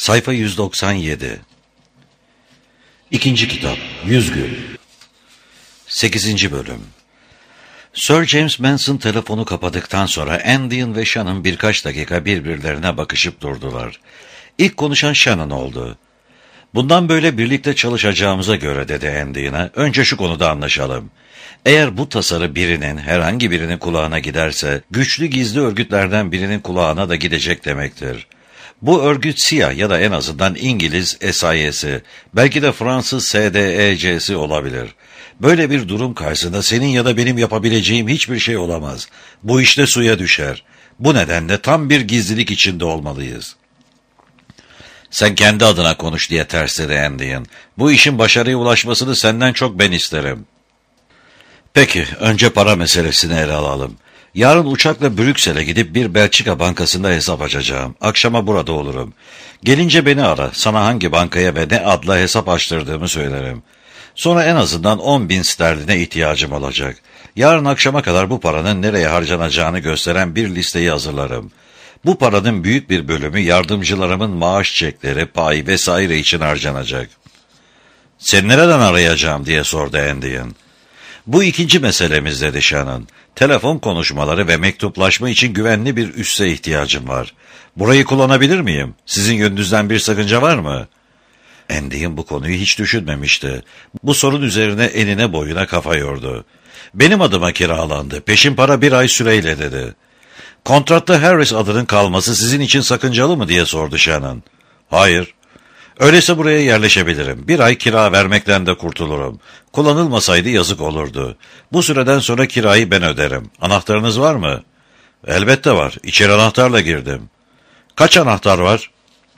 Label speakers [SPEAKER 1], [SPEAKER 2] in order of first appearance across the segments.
[SPEAKER 1] Sayfa 197. İkinci kitap, 100 Gün. 8. bölüm. Sir James Manson telefonu kapadıktan sonra Andean ve Shannon birkaç dakika birbirlerine bakışıp durdular. İlk konuşan Shannon oldu. "Bundan böyle birlikte çalışacağımıza göre," dedi Andean'a, "önce şu konuda anlaşalım. Eğer bu tasarı herhangi birinin kulağına giderse, güçlü gizli örgütlerden birinin kulağına da gidecek demektir. Bu örgüt siyah ya da en azından İngiliz SIS'i, belki de Fransız SDEC'si olabilir. Böyle bir durum karşısında senin ya da benim yapabileceğim hiçbir şey olamaz. Bu işte suya düşer. Bu nedenle tam bir gizlilik içinde olmalıyız." "Sen kendi adına konuş," diye tersledi Andean. "Bu işin başarıya ulaşmasını senden çok ben isterim." "Peki, önce para meselesini ele alalım. Yarın uçakla Brüksel'e gidip bir Belçika bankasında hesap açacağım. Akşama burada olurum. Gelince beni ara, sana hangi bankaya ve ne adla hesap açtırdığımı söylerim. Sonra en azından 10.000 sterline ihtiyacım olacak. Yarın akşama kadar bu paranın nereye harcanacağını gösteren bir listeyi hazırlarım. Bu paranın büyük bir bölümü yardımcılarımın maaş çekleri, pay vesaire için harcanacak." "Seni nereden arayacağım?" diye sordu Andean. "Bu ikinci meselemiz," dedi Shannon. "Telefon konuşmaları ve mektuplaşma için güvenli bir üsse ihtiyacım var. Burayı kullanabilir miyim? Sizin yönünüzden bir sakınca var mı?" Andean bu konuyu hiç düşünmemişti. Bu sorun üzerine enine boyuna kafa yordu. "Benim adıma kiralandı. Peşin para 1 ay süreyle," dedi. "Kontratta Harris adının kalması sizin için sakıncalı mı?" diye sordu Shannon. "Hayır." "Öyleyse buraya yerleşebilirim. 1 ay kira vermekten de kurtulurum. Kullanılmasaydı yazık olurdu. Bu süreden sonra kirayı ben öderim. Anahtarınız var mı?" "Elbette var. İçeri anahtarla girdim." "Kaç anahtar var?"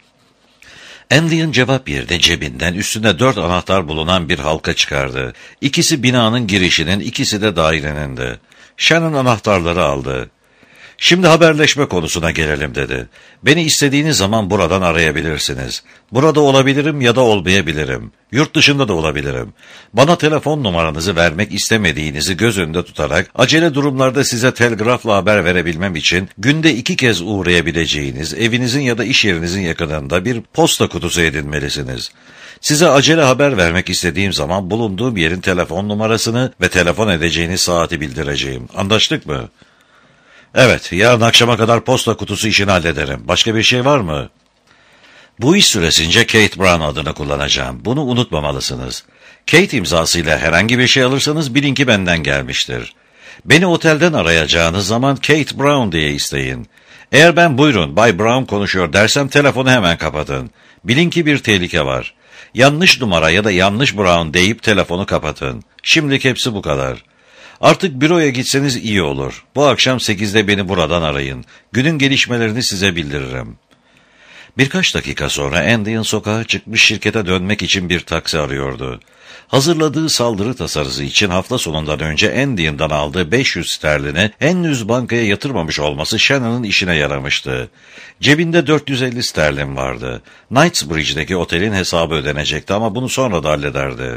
[SPEAKER 1] Andean cevap yerine cebinden üstünde 4 anahtar bulunan bir halka çıkardı. İkisi binanın girişinin, ikisi de dairenin de. Shannon anahtarları aldı. "Şimdi haberleşme konusuna gelelim," dedi. "Beni istediğiniz zaman buradan arayabilirsiniz. Burada olabilirim ya da olmayabilirim. Yurt dışında da olabilirim. Bana telefon numaranızı vermek istemediğinizi göz önünde tutarak acele durumlarda size telgrafla haber verebilmem için günde 2 kez uğrayabileceğiniz evinizin ya da iş yerinizin yakınında bir posta kutusu edinmelisiniz. Size acele haber vermek istediğim zaman bulunduğum yerin telefon numarasını ve telefon edeceğiniz saati bildireceğim. Anlaştık mı?" "Evet, yarın akşama kadar posta kutusu işini hallederim. Başka bir şey var mı?" "Bu iş süresince Kate Brown adını kullanacağım. Bunu unutmamalısınız. Kate imzasıyla herhangi bir şey alırsanız bilin ki benden gelmiştir. Beni otelden arayacağınız zaman Kate Brown diye isteyin. Eğer ben 'buyurun Bay Brown konuşuyor' dersem telefonu hemen kapatın. Bilin ki bir tehlike var. Yanlış numara ya da yanlış Brown deyip telefonu kapatın. Şimdilik hepsi bu kadar. Artık büroya gitseniz iyi olur. Bu akşam 8'de beni buradan arayın. Günün gelişmelerini size bildiririm." Birkaç dakika sonra Andean sokağa çıkmış, şirkete dönmek için bir taksi arıyordu. Hazırladığı saldırı tasarısı için hafta sonundan önce Andean'dan aldığı 500 sterlini henüz bankaya yatırmamış olması Shannon'ın işine yaramıştı. Cebinde 450 sterlin vardı. Knightsbridge'deki otelin hesabı ödenecekti ama bunu sonra da hallederdi.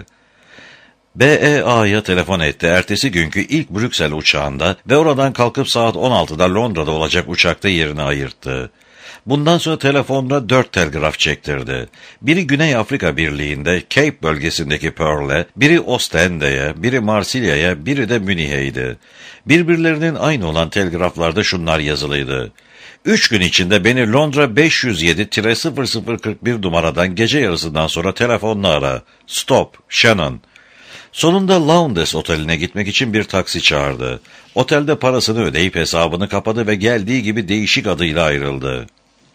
[SPEAKER 1] BEA'ya telefon etti. Ertesi günkü ilk Brüksel uçağında ve oradan kalkıp saat 16'da Londra'da olacak uçakta yerini ayırttı. Bundan sonra telefonla 4 telgraf çektirdi. Biri Güney Afrika Birliği'nde Cape bölgesindeki Pearl'e, biri Ostende'ye, biri Marsilya'ya, biri de Münih'eydi. Birbirlerinin aynı olan telgraflarda şunlar yazılıydı: "3 gün içinde beni Londra 507-0041 numaradan gece yarısından sonra telefonla ara. Stop, Shannon." Sonunda Lowndes oteline gitmek için bir taksi çağırdı. Otelde parasını ödeyip hesabını kapadı ve geldiği gibi değişik adıyla ayrıldı.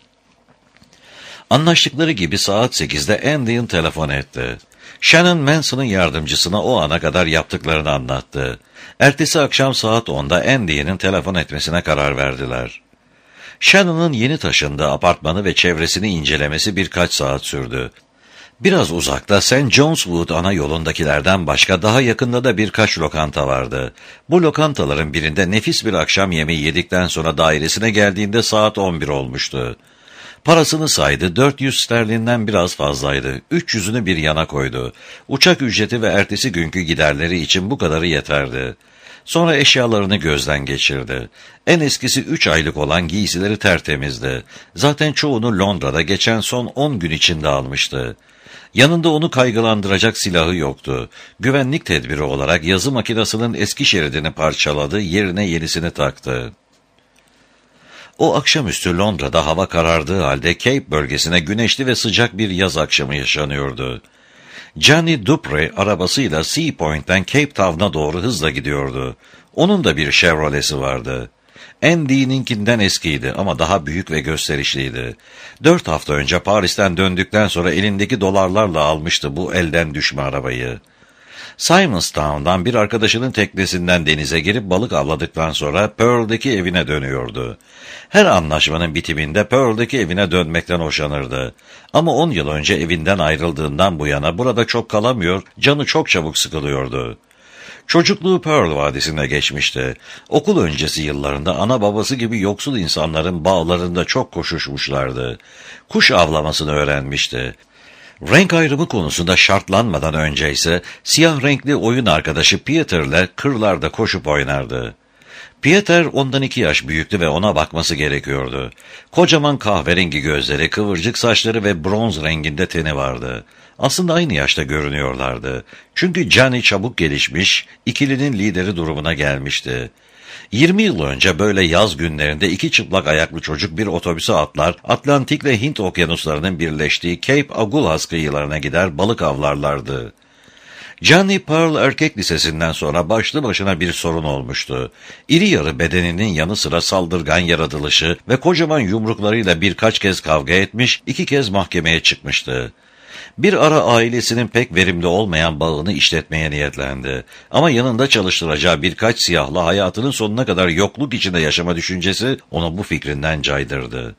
[SPEAKER 1] Anlaştıkları gibi saat 8'de Andean telefon etti. Shannon Manson'ın yardımcısına o ana kadar yaptıklarını anlattı. Ertesi akşam saat 10'da Andean'ın telefon etmesine karar verdiler. Shannon'ın yeni taşındığı apartmanı ve çevresini incelemesi birkaç saat sürdü. Biraz uzakta St. John's Wood ana yolundakilerden başka daha yakında da birkaç lokanta vardı. Bu lokantaların birinde nefis bir akşam yemeği yedikten sonra dairesine geldiğinde saat 11 olmuştu. Parasını saydı, 400 sterlinden biraz fazlaydı. 300'ünü bir yana koydu. Uçak ücreti ve ertesi günkü giderleri için bu kadarı yeterdi. Sonra eşyalarını gözden geçirdi. En eskisi 3 aylık olan giysileri tertemizdi. Zaten çoğunu Londra'da geçen son 10 gün içinde almıştı. Yanında onu kaygılandıracak silahı yoktu. Güvenlik tedbiri olarak yazı makinesinin eski şeridini parçaladı, yerine yenisini taktı. O akşamüstü Londra'da hava karardığı halde Cape bölgesine güneşli ve sıcak bir yaz akşamı yaşanıyordu. Johnny Dupre arabasıyla Sea Point'ten Cape Town'a doğru hızla gidiyordu. Onun da bir Chevrolet'si vardı. Andy'ninkinden eskiydi ama daha büyük ve gösterişliydi. 4 hafta önce Paris'ten döndükten sonra elindeki dolarlarla almıştı bu elden düşme arabayı. Simonstown'dan bir arkadaşının teknesinden denize girip balık avladıktan sonra Pearl'deki evine dönüyordu. Her anlaşmanın bitiminde Pearl'deki evine dönmekten hoşlanırdı. Ama 10 yıl önce evinden ayrıldığından bu yana burada çok kalamıyor, canı çok çabuk sıkılıyordu. Çocukluğu Pearl Vadisi'ne geçmişti. Okul öncesi yıllarında ana babası gibi yoksul insanların bağlarında çok koşuşmuşlardı. Kuş avlamasını öğrenmişti. Renk ayrımı konusunda şartlanmadan önce ise siyah renkli oyun arkadaşı Peter'le kırlarda koşup oynardı. Peter ondan 2 yaş büyüktü ve ona bakması gerekiyordu. Kocaman kahverengi gözleri, kıvırcık saçları ve bronz renginde teni vardı. Aslında aynı yaşta görünüyorlardı. Çünkü Johnny çabuk gelişmiş, ikilinin lideri durumuna gelmişti. 20 yıl önce böyle yaz günlerinde 2 çıplak ayaklı çocuk bir otobüse atlar, Atlantik ile Hint okyanuslarının birleştiği Cape Agulhas kıyılarına gider balık avlarlardı. Johnny Pearl Erkek Lisesi'nden sonra başlı başına bir sorun olmuştu. İri yarı bedeninin yanı sıra saldırgan yaratılışı ve kocaman yumruklarıyla birkaç kez kavga etmiş, 2 kez mahkemeye çıkmıştı. Bir ara ailesinin pek verimli olmayan bağını işletmeye niyetlendi. Ama yanında çalıştıracağı birkaç siyahla hayatının sonuna kadar yokluk içinde yaşama düşüncesi onu bu fikrinden caydırdı.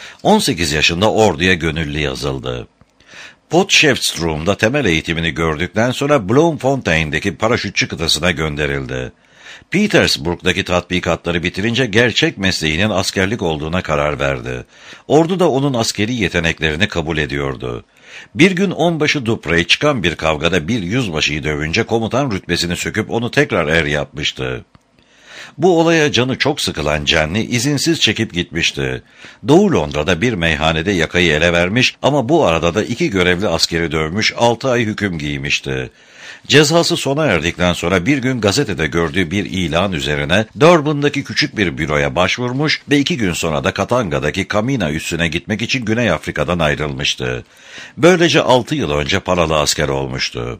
[SPEAKER 1] 18 yaşında orduya gönüllü yazıldı. Potchefstroom'da temel eğitimini gördükten sonra Bloemfontein'deki paraşütçü kıtasına gönderildi. Petersburg'daki tatbikatları bitirince gerçek mesleğinin askerlik olduğuna karar verdi. Ordu da onun askeri yeteneklerini kabul ediyordu. Bir gün onbaşı Dupre çıkan bir kavgada bir yüzbaşıyı dövünce komutan rütbesini söküp onu tekrar er yapmıştı. Bu olaya canı çok sıkılan Johnny izinsiz çekip gitmişti. Doğu Londra'da bir meyhanede yakayı ele vermiş ama bu arada da 2 görevli askeri dövmüş, 6 ay hüküm giymişti. Cezası sona erdikten sonra bir gün gazetede gördüğü bir ilan üzerine Durban'daki küçük bir büroya başvurmuş ve 2 gün sonra da Katanga'daki Kamina üssüne gitmek için Güney Afrika'dan ayrılmıştı. Böylece 6 yıl önce paralı asker olmuştu.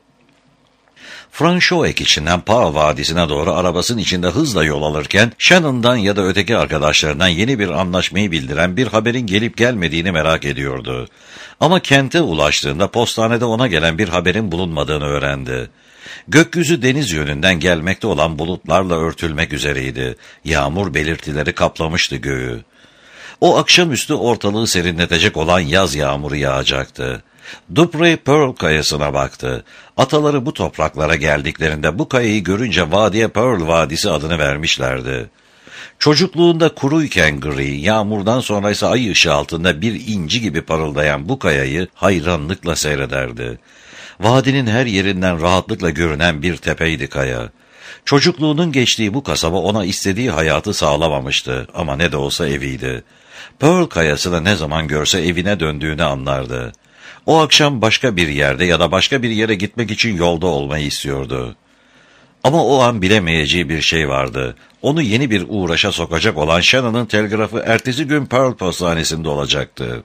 [SPEAKER 1] Franschhoek içinden Pearl Vadisi'ne doğru arabasının içinde hızla yol alırken Shannon'dan ya da öteki arkadaşlarından yeni bir anlaşmayı bildiren bir haberin gelip gelmediğini merak ediyordu. Ama kente ulaştığında postanede ona gelen bir haberin bulunmadığını öğrendi. Gökyüzü deniz yönünden gelmekte olan bulutlarla örtülmek üzereydi. Yağmur belirtileri kaplamıştı göğü. O akşamüstü ortalığı serinletecek olan yaz yağmuru yağacaktı. Dupre Pearl kayasına baktı. Ataları bu topraklara geldiklerinde bu kayayı görünce vadiye Pearl Vadisi adını vermişlerdi. Çocukluğunda kuruyken gri, yağmurdan sonra ise ay ışığı altında bir inci gibi parıldayan bu kayayı hayranlıkla seyrederdi. Vadinin her yerinden rahatlıkla görünen bir tepeydi kaya. Çocukluğunun geçtiği bu kasaba ona istediği hayatı sağlamamıştı ama ne de olsa eviydi. Pearl kayasını ne zaman görse evine döndüğünü anlardı. O akşam başka bir yerde ya da başka bir yere gitmek için yolda olmayı istiyordu. Ama o an bilemeyeceği bir şey vardı. Onu yeni bir uğraşa sokacak olan Shannon'ın telgrafı ertesi gün Pearl Postanesi'nde olacaktı.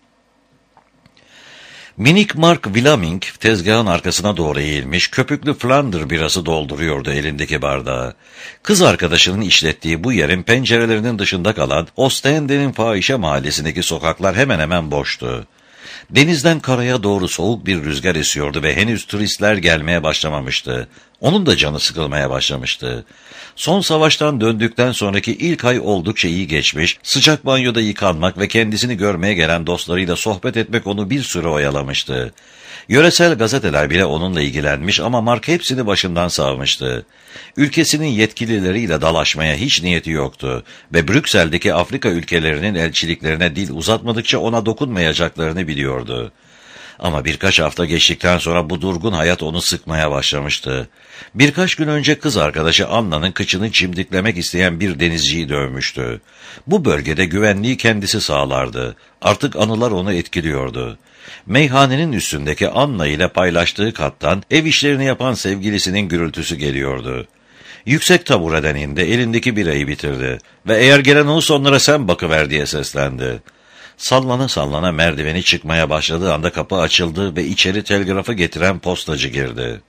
[SPEAKER 1] Minik Mark Willaming tezgahın arkasına doğru eğilmiş, köpüklü Flandre birası dolduruyordu elindeki bardağı. Kız arkadaşının işlettiği bu yerin pencerelerinin dışında kalan Ostende'nin fahişe mahallesindeki sokaklar hemen hemen boştu. Denizden karaya doğru soğuk bir rüzgar esiyordu ve henüz turistler gelmeye başlamamıştı. Onun da canı sıkılmaya başlamıştı. Son savaştan döndükten sonraki ilk ay oldukça iyi geçmiş, sıcak banyoda yıkanmak ve kendisini görmeye gelen dostlarıyla sohbet etmek onu bir süre oyalamıştı. Yöresel gazeteler bile onunla ilgilenmiş ama Mark hepsini başından savmıştı. Ülkesinin yetkilileriyle dalaşmaya hiç niyeti yoktu ve Brüksel'deki Afrika ülkelerinin elçiliklerine dil uzatmadıkça ona dokunmayacaklarını biliyordu. Ama birkaç hafta geçtikten sonra bu durgun hayat onu sıkmaya başlamıştı. Birkaç gün önce kız arkadaşı Anna'nın kıçını çimdiklemek isteyen bir denizciyi dövmüştü. Bu bölgede güvenliği kendisi sağlardı. Artık anılar onu etkiliyordu. Meyhanenin üstündeki Anna ile paylaştığı kattan ev işlerini yapan sevgilisinin gürültüsü geliyordu. Yüksek tabureden indi, elindeki birayı bitirdi ve eğer gelen olursa onlara sen bakıver diye seslendi. Sallana sallana merdiveni çıkmaya başladığı anda kapı açıldı ve içeri telgrafı getiren postacı girdi.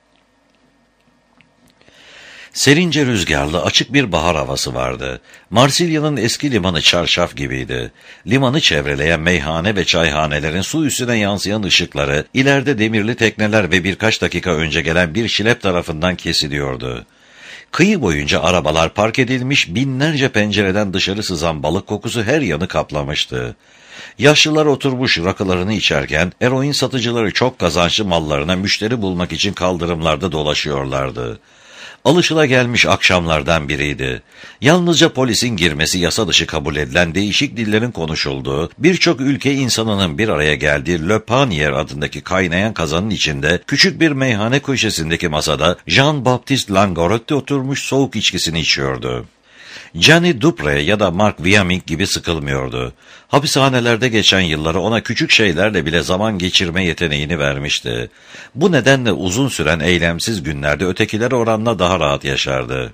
[SPEAKER 1] Serince rüzgarlı, açık bir bahar havası vardı. Marsilya'nın eski limanı çarşaf gibiydi. Limanı çevreleyen meyhane ve çayhanelerin su üstüne yansıyan ışıkları, ileride demirli tekneler ve birkaç dakika önce gelen bir şilep tarafından kesiliyordu. Kıyı boyunca arabalar park edilmiş, binlerce pencereden dışarı sızan balık kokusu her yanı kaplamıştı. Yaşlılar oturmuş rakılarını içerken, eroin satıcıları çok kazançlı mallarına müşteri bulmak için kaldırımlarda dolaşıyorlardı. Alışılagelmiş akşamlardan biriydi. Yalnızca polisin girmesi yasa dışı kabul edilen değişik dillerin konuşulduğu, birçok ülke insanının bir araya geldiği Le Panier adındaki kaynayan kazanın içinde, küçük bir meyhane köşesindeki masada Jean-Baptiste Langarotti oturmuş soğuk içkisini içiyordu. Gianni Dupre ya da Mark Viaming gibi sıkılmıyordu. Hapishanelerde geçen yılları ona küçük şeylerle bile zaman geçirme yeteneğini vermişti. Bu nedenle uzun süren eylemsiz günlerde ötekilere oranla daha rahat yaşardı.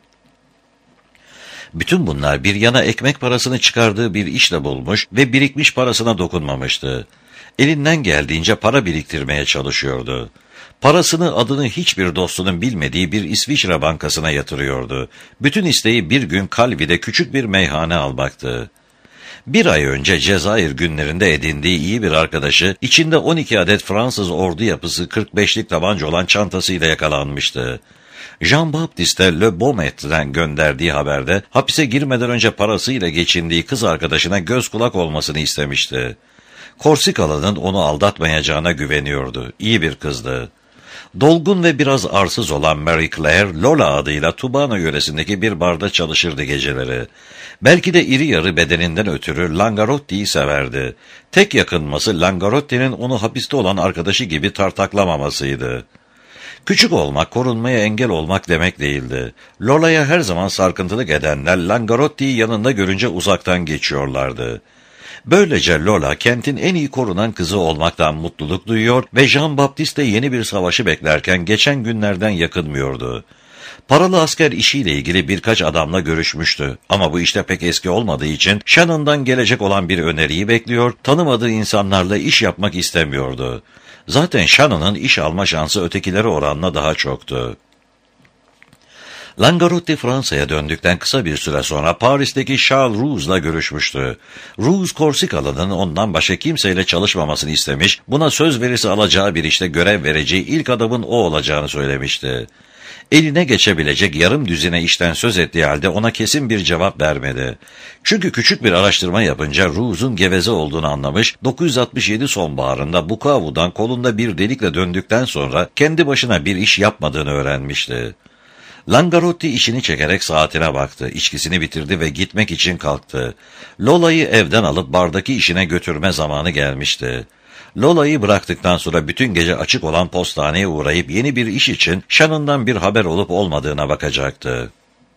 [SPEAKER 1] Bütün bunlar bir yana ekmek parasını çıkardığı bir işle bulmuş ve birikmiş parasına dokunmamıştı. Elinden geldiğince para biriktirmeye çalışıyordu. Parasını adını hiçbir dostunun bilmediği bir İsviçre bankasına yatırıyordu. Bütün isteği bir gün Calvi'de küçük bir meyhane almaktı. Bir ay önce Cezayir günlerinde edindiği iyi bir arkadaşı, içinde 12 adet Fransız ordu yapısı 45'lik tabanca olan çantasıyla yakalanmıştı. Jean-Baptiste Le Baumet'ten gönderdiği haberde hapise girmeden önce parasıyla geçindiği kız arkadaşına göz kulak olmasını istemişti. Korsikalı'nın onu aldatmayacağına güveniyordu. İyi bir kızdı. Dolgun ve biraz arsız olan Marie Claire, Lola adıyla Tubano yöresindeki bir barda çalışırdı geceleri. Belki de iri yarı bedeninden ötürü Langarotti'yi severdi. Tek yakınması Langarotti'nin onu hapiste olan arkadaşı gibi tartaklamamasıydı. Küçük olmak, korunmaya engel olmak demek değildi. Lola'ya her zaman sarkıntılık edenler Langarotti'yi yanında görünce uzaktan geçiyorlardı. Böylece Lola kentin en iyi korunan kızı olmaktan mutluluk duyuyor ve Jean-Baptiste yeni bir savaşı beklerken geçen günlerden yakınmıyordu. Paralı asker işiyle ilgili birkaç adamla görüşmüştü ama bu işte pek eski olmadığı için Shannon'dan gelecek olan bir öneriyi bekliyor, tanımadığı insanlarla iş yapmak istemiyordu. Zaten Shannon'ın iş alma şansı ötekilere oranla daha çoktu. Langarotti Fransa'ya döndükten kısa bir süre sonra Paris'teki Charles Roux'la görüşmüştü. Roux, Korsikalı'nın ondan başka kimseyle çalışmamasını istemiş, buna söz verisi alacağı bir işte görev vereceği ilk adamın o olacağını söylemişti. Eline geçebilecek yarım düzine işten söz ettiği halde ona kesin bir cevap vermedi. Çünkü küçük bir araştırma yapınca Roux'un geveze olduğunu anlamış, 967 sonbaharında Bukavu'dan kolunda bir delikle döndükten sonra kendi başına bir iş yapmadığını öğrenmişti. Langarotti işini çekerek saatine baktı, içkisini bitirdi ve gitmek için kalktı. Lola'yı evden alıp bardaki işine götürme zamanı gelmişti. Lola'yı bıraktıktan sonra bütün gece açık olan postaneye uğrayıp yeni bir iş için Shannon'dan bir haber olup olmadığına bakacaktı.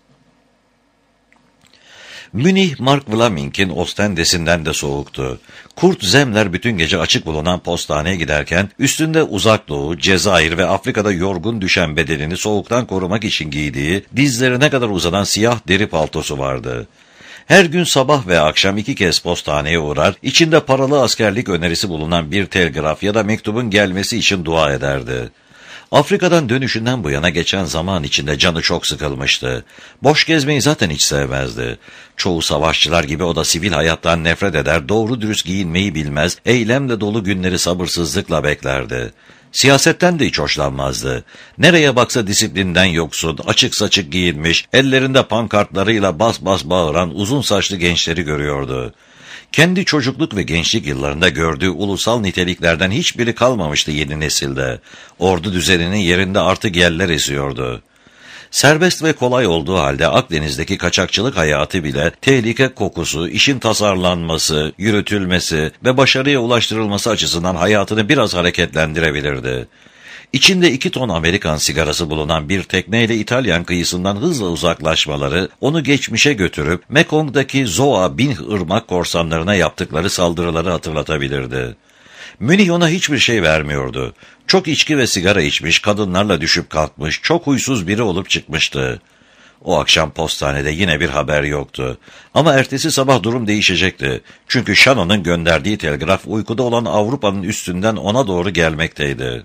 [SPEAKER 1] Münih Mark Vlaming'in Ostendesi'nden de soğuktu. Kurt Zemler bütün gece açık bulunan postaneye giderken üstünde Uzak Doğu, Cezayir ve Afrika'da yorgun düşen bedenini soğuktan korumak için giydiği dizlerine kadar uzanan siyah deri paltosu vardı. Her gün sabah ve akşam 2 kez postaneye uğrar, içinde paralı askerlik önerisi bulunan bir telgraf ya da mektubun gelmesi için dua ederdi. Afrika'dan dönüşünden bu yana geçen zaman içinde canı çok sıkılmıştı. Boş gezmeyi zaten hiç sevmezdi. Çoğu savaşçılar gibi o da sivil hayattan nefret eder, doğru dürüst giyinmeyi bilmez, eylemle dolu günleri sabırsızlıkla beklerdi. Siyasetten de hiç hoşlanmazdı. Nereye baksa disiplinden yoksun, açık saçık giyinmiş, ellerinde pankartlarıyla bas bas bağıran uzun saçlı gençleri görüyordu. Kendi çocukluk ve gençlik yıllarında gördüğü ulusal niteliklerden hiçbiri kalmamıştı yeni nesilde. Ordu düzeninin yerinde artık yeller esiyordu. Serbest ve kolay olduğu halde Akdeniz'deki kaçakçılık hayatı bile tehlike kokusu, işin tasarlanması, yürütülmesi ve başarıya ulaştırılması açısından hayatını biraz hareketlendirebilirdi. İçinde 2 ton Amerikan sigarası bulunan bir tekneyle İtalyan kıyısından hızla uzaklaşmaları, onu geçmişe götürüp Mekong'daki Zoa Bin ırmak korsanlarına yaptıkları saldırıları hatırlatabilirdi. Münih ona hiçbir şey vermiyordu. Çok içki ve sigara içmiş, kadınlarla düşüp kalkmış, çok huysuz biri olup çıkmıştı. O akşam postanede yine bir haber yoktu. Ama ertesi sabah durum değişecekti. Çünkü Shannon'ın gönderdiği telgraf uykuda olan Avrupa'nın üstünden ona doğru gelmekteydi.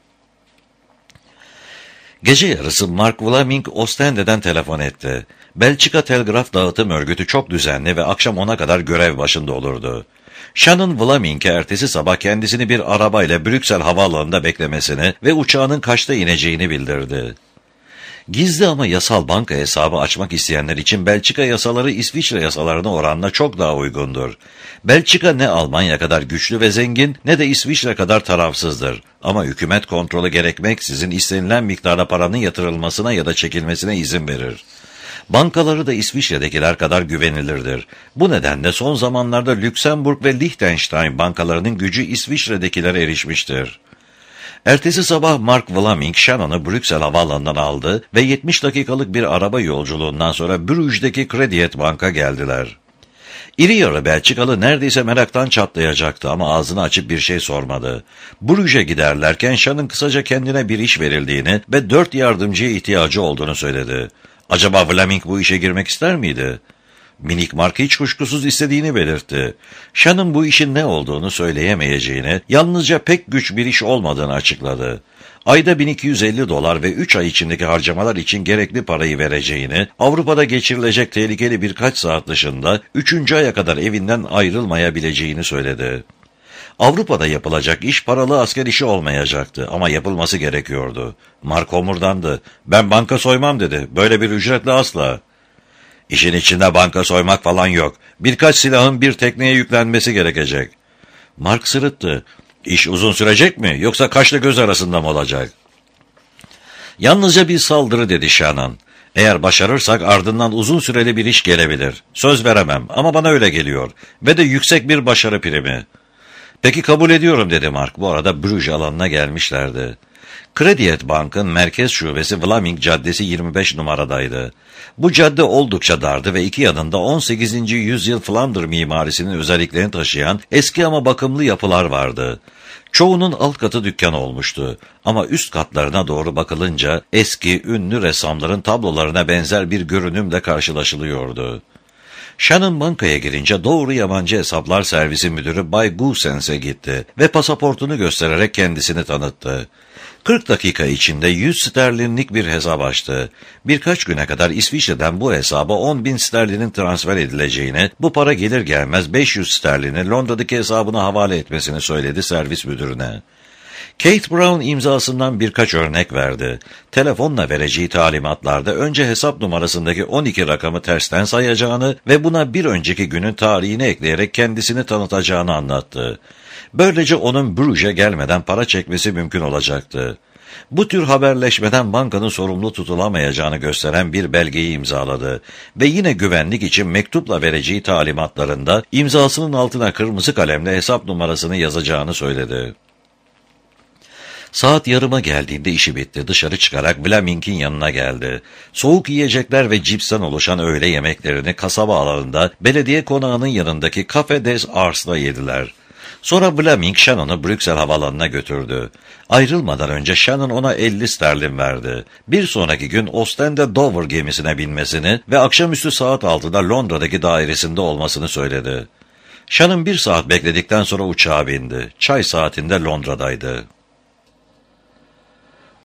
[SPEAKER 1] Gece yarısı Mark Vlaminck Ostende'den telefon etti. Belçika Telgraf Dağıtım Örgütü çok düzenli ve akşam 10'a kadar görev başında olurdu. Shannon Vlaminck'e ertesi sabah kendisini bir arabayla Brüksel havaalanında beklemesini ve uçağının kaçta ineceğini bildirdi. Gizli ama yasal banka hesabı açmak isteyenler için Belçika yasaları İsviçre yasalarına oranla çok daha uygundur. Belçika ne Almanya kadar güçlü ve zengin ne de İsviçre kadar tarafsızdır. Ama hükümet kontrolü gerekmeksizin istenilen miktarda paranın yatırılmasına ya da çekilmesine izin verir. Bankaları da İsviçre'dekiler kadar güvenilirdir. Bu nedenle son zamanlarda Lüksemburg ve Liechtenstein bankalarının gücü İsviçre'dekilere erişmiştir. Ertesi sabah Mark Vlaminck Shannon'ı Brüksel havaalanından aldı ve 70 dakikalık bir araba yolculuğundan sonra Brüj'deki Credit Bank'a geldiler. İri yarı Belçikalı neredeyse meraktan çatlayacaktı ama ağzını açıp bir şey sormadı. Brüj'e giderlerken Shannon kısaca kendine bir iş verildiğini ve 4 yardımcıya ihtiyacı olduğunu söyledi. Acaba Vlaminck bu işe girmek ister miydi? Minik Mark hiç kuşkusuz istediğini belirtti. Shannon bu işin ne olduğunu söyleyemeyeceğini, yalnızca pek güç bir iş olmadığını açıkladı. Ayda $1250 ve 3 ay içindeki harcamalar için gerekli parayı vereceğini, Avrupa'da geçirilecek tehlikeli birkaç saat dışında 3. aya kadar evinden ayrılmayabileceğini söyledi. Avrupa'da yapılacak iş paralı asker işi olmayacaktı ama yapılması gerekiyordu. Mark homurdandı. "Ben banka soymam," dedi. "Böyle bir ücretle asla." "İşin içinde banka soymak falan yok. Birkaç silahın bir tekneye yüklenmesi gerekecek." Mark sırıttı. "İş uzun sürecek mi yoksa kaşla göz arasında mı olacak?" "Yalnızca bir saldırı," dedi Shannon. "Eğer başarırsak ardından uzun süreli bir iş gelebilir. Söz veremem ama bana öyle geliyor. Ve de yüksek bir başarı primi." "Peki kabul ediyorum," dedi Mark. Bu arada Brüj alanına gelmişlerdi. Credit Bank'ın merkez şubesi Vlaminck Caddesi 25 numaradaydı. Bu cadde oldukça dardı ve iki yanında 18. yüzyıl Flandır mimarisinin özelliklerini taşıyan eski ama bakımlı yapılar vardı. Çoğunun alt katı dükkan olmuştu ama üst katlarına doğru bakılınca eski ünlü ressamların tablolarına benzer bir görünümle karşılaşılıyordu. Shannon bankaya girince doğru yabancı hesaplar servisi müdürü Bay Goosens'e gitti ve pasaportunu göstererek kendisini tanıttı. 40 dakika içinde 100 sterlinlik bir hesap açtı. Birkaç güne kadar İsviçre'den bu hesaba 10.000 sterlinin transfer edileceğini, bu para gelir gelmez 500 sterlini Londra'daki hesabına havale etmesini söyledi servis müdürüne. Kate Brown imzasından birkaç örnek verdi. Telefonla vereceği talimatlarda önce hesap numarasındaki 12 rakamı tersten sayacağını ve buna bir önceki günün tarihini ekleyerek kendisini tanıtacağını anlattı. Böylece onun Brüj'e gelmeden para çekmesi mümkün olacaktı. Bu tür haberleşmeden bankanın sorumlu tutulamayacağını gösteren bir belgeyi imzaladı ve yine güvenlik için mektupla vereceği talimatlarında imzasının altına kırmızı kalemle hesap numarasını yazacağını söyledi. Saat yarıma geldiğinde işi bitti. Dışarı çıkarak Vlaminck'in yanına geldi. Soğuk yiyecekler ve cipsten oluşan öğle yemeklerini kasaba alanında belediye konağının yanındaki Café des Arts'ta yediler. Sonra Vlaminck Shannon'ı Brüksel havaalanına götürdü. Ayrılmadan önce Shannon ona 50 sterlin verdi. Bir sonraki gün Ostende Dover gemisine binmesini ve akşamüstü saat 6'da Londra'daki dairesinde olmasını söyledi. Shannon 1 saat bekledikten sonra uçağa bindi. Çay saatinde Londra'daydı.